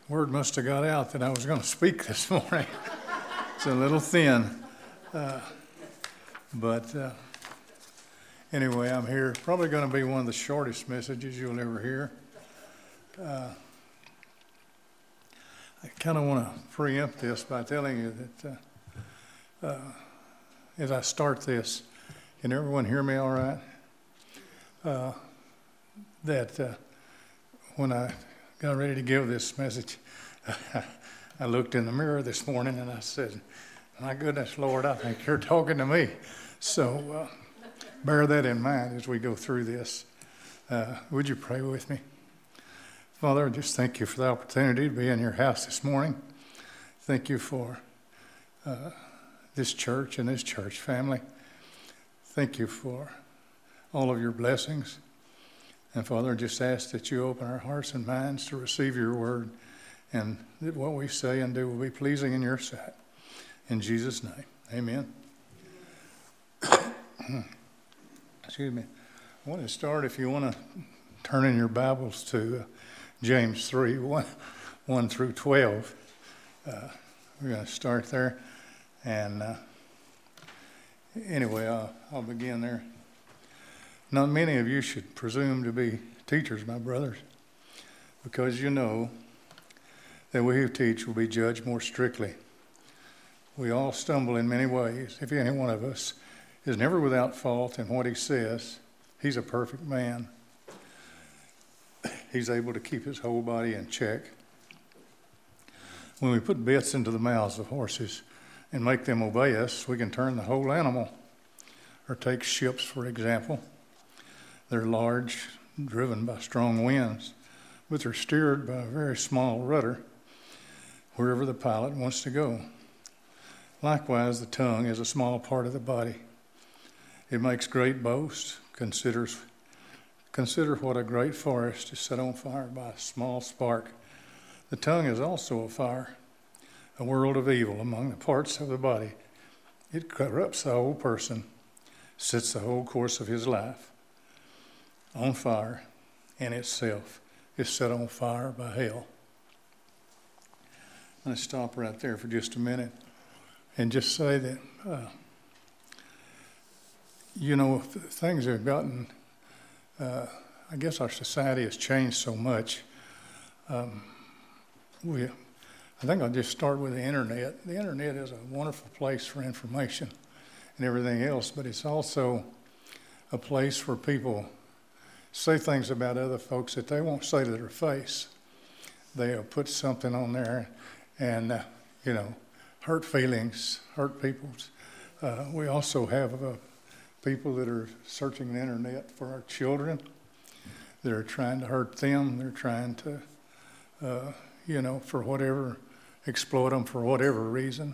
Word must have got out that I was going to speak this morning. It's a little thin. But anyway, I'm here. Probably going to be one of the shortest messages you'll ever hear. I kind of want to preempt this by telling you that as I start this, can everyone hear me all right? When I got ready to give this message, I looked in the mirror this morning and I said, my goodness, Lord, I think you're talking to me. So bear that in mind as we go through this. Would you pray with me? Father, I just thank you for the opportunity to be in your house this morning. Thank you for this church and this church family. Thank you for all of your blessings. And Father, I just ask that you open our hearts and minds to receive your word, and that what we say and do will be pleasing in your sight. In Jesus' name, amen. Excuse me. I want to start, if you want to turn in your Bibles to James 3, 1 through 12. We're going to start there. And anyway, I'll begin there. Not many of you should presume to be teachers, my brothers, because you know that we who teach will be judged more strictly. We all stumble in many ways. If any one of us is never without fault in what he says, he's a perfect man. He's able to keep his whole body in check. When we put bits into the mouths of horses and make them obey us, we can turn the whole animal. Or take ships, for example. They're large, driven by strong winds, but they're steered by a very small rudder wherever the pilot wants to go. Likewise, the tongue is a small part of the body. It makes great boast. Consider what a great forest is set on fire by a small spark. The tongue is also a fire, a world of evil among the parts of the body. It corrupts the whole person, sets the whole course of his life on fire, and itself is set on fire by hell. I'm going to stop right there for just a minute and just say that, things have gotten, I guess our society has changed so much. I think I'll just start with the internet. The internet is a wonderful place for information and everything else, but it's also a place where people say things about other folks that they won't say to their face. They'll put something on there and, hurt feelings, hurt people's. We also have people that are searching the internet for our children. They're trying to hurt them. They're trying to, for whatever, exploit them for whatever reason.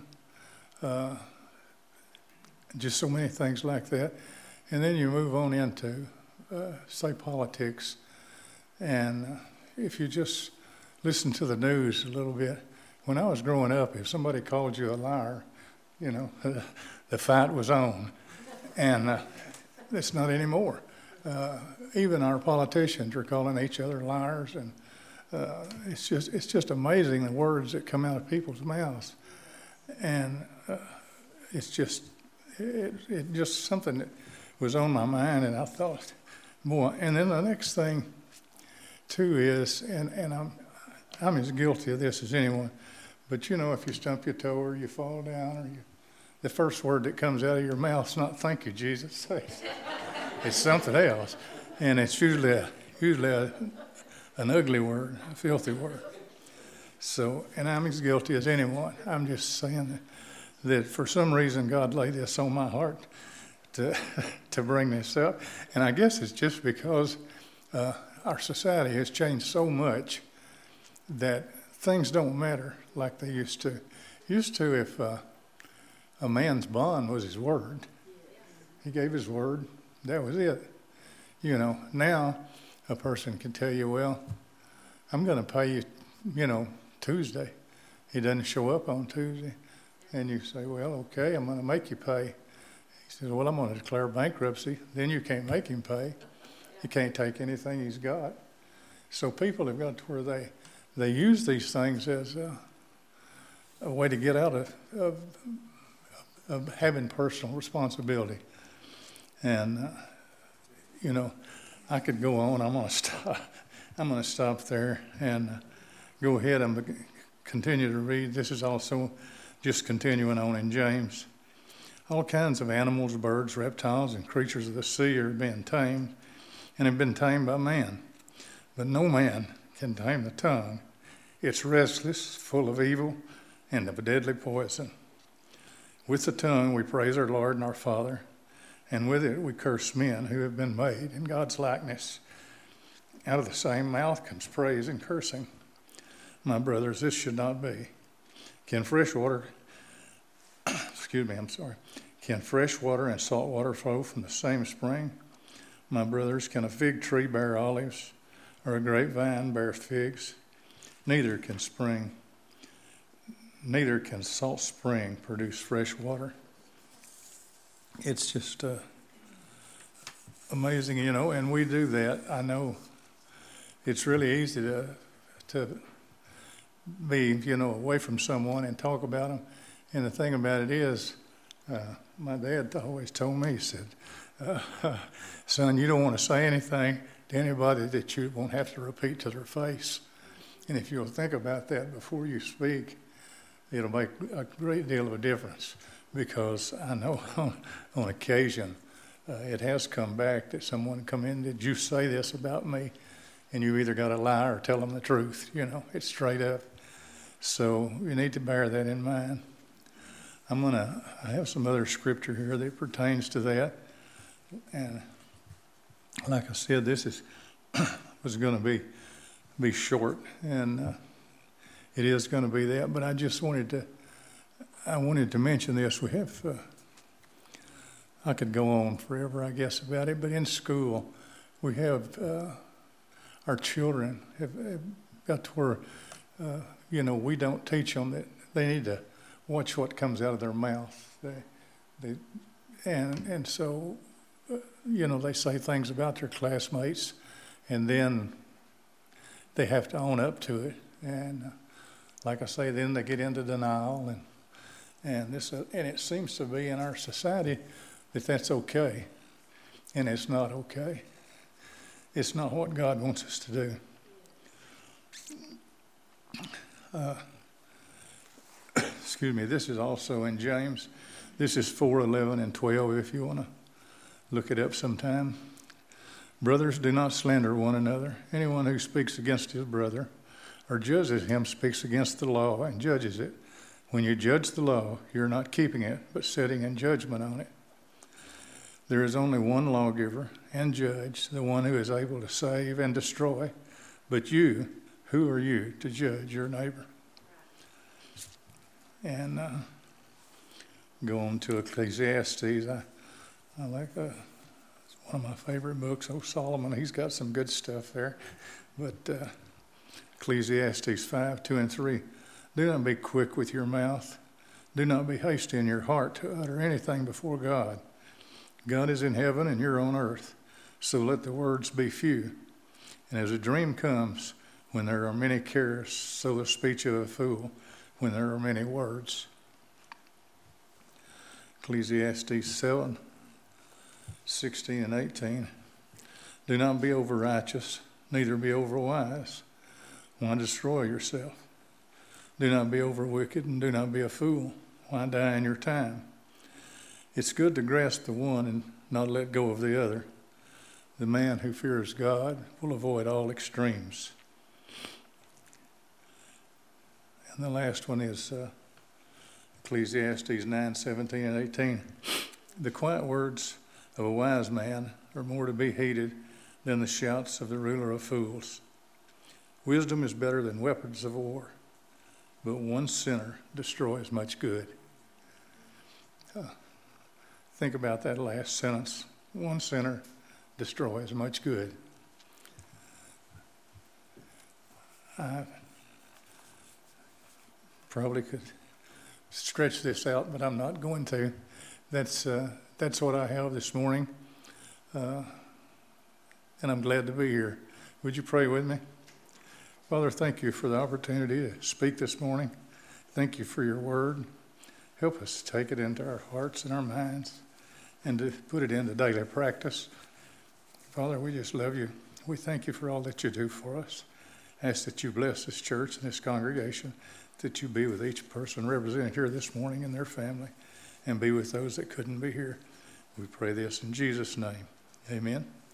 Just so many things like that. And then you move on into, say, politics. And if you just listen to the news a little bit, when I was growing up, if somebody called you a liar, the fight was on. And it's not anymore. Even our politicians are calling each other liars, and it's just amazing the words that come out of people's mouths. And it's just something that was on my mind, and I thought, boy. And then the next thing too is, and I'm as guilty of this as anyone, but if you stump your toe or you fall down, or the first word that comes out of your mouth is not "Thank you, Jesus." It's something else, and it's usually an ugly word, a filthy word. So, and I'm as guilty as anyone. I'm just saying that for some reason God laid this on my heart to bring this up, and I guess it's just because our society has changed so much that things don't matter like they used to. If a man's bond was his word, he gave his word, that was it. Now a person can tell you, well, I'm going to pay you, Tuesday. He doesn't show up on Tuesday. And you say, well, okay, I'm going to make you pay. He says, well, I'm going to declare bankruptcy. Then you can't make him pay. You can't take anything he's got. So people have got to where they use these things as a way to get out of having personal responsibility. And, I could go on. I'm going to stop there and go ahead and continue to read. This is also just continuing on in James. All kinds of animals, birds, reptiles, and creatures of the sea are being tamed and have been tamed by man. But no man can tame the tongue. It's restless, full of evil, and of deadly poison. With the tongue we praise our Lord and our Father, and with it we curse men who have been made in God's likeness. Out of the same mouth comes praise and cursing. My brothers, this should not be. Can fresh water and salt water flow from the same spring? My brothers, can a fig tree bear olives, or a grapevine bear figs? Neither can salt spring produce fresh water. It's just amazing, and we do that. I know it's really easy to be, away from someone and talk about them. And the thing about it is, my dad always told me, he said, son, you don't want to say anything to anybody that you won't have to repeat to their face. And if you'll think about that before you speak, it'll make a great deal of a difference. Because I know on occasion it has come back that someone come in, did you say this about me? And you either got to lie or tell them the truth. It's straight up. So you need to bear that in mind. I have some other scripture here that pertains to that. And like I said, this was going to be short, and it is going to be that. But I just wanted to mention this. We have, I could go on forever, I guess, about it, but in school, we have, our children have got to where, we don't teach them that they need to watch what comes out of their mouth. And so, they say things about their classmates, and then they have to own up to it. And like I say, then they get into denial, and it seems to be in our society that that's okay, and it's not okay. It's not what God wants us to do. This is also in James. This is 4:11 and 12 if you want to look it up sometime. Brothers, do not slander one another. Anyone who speaks against his brother or judges him speaks against the law and judges it. When you judge the law, you're not keeping it, but setting in judgment on it. There is only one lawgiver and judge, the one who is able to save and destroy. But you, who are you to judge your neighbor? And go on to Ecclesiastes. I like it's one of my favorite books. Solomon, he's got some good stuff there. But Ecclesiastes 5:2-3. Do not be quick with your mouth. Do not be hasty in your heart to utter anything before God. God is in heaven and you're on earth, so let the words be few. And as a dream comes when there are many cares, so the speech of a fool when there are many words. Ecclesiastes 7:16-18. Do not be over righteous, neither be over wise. Why destroy yourself? Do not be over wicked, and do not be a fool. Why die in your time? It's good to grasp the one and not let go of the other. The man who fears God will avoid all extremes. And the last one is Ecclesiastes 9:17-18. The quiet words of a wise man are more to be heeded than the shouts of the ruler of fools. Wisdom is better than weapons of war, but one sinner destroys much good. Think about that last sentence. One sinner destroys much good. I probably could stretch this out, but I'm not going to. That's what I have this morning, and I'm glad to be here. Would you pray with me? Father, thank you for the opportunity to speak this morning. Thank you for your word. Help us to take it into our hearts and our minds and to put it into daily practice. Father, we just love you. We thank you for all that you do for us. Ask that you bless this church and this congregation, that you be with each person represented here this morning and their family, and be with those that couldn't be here. We pray this in Jesus' name. Amen.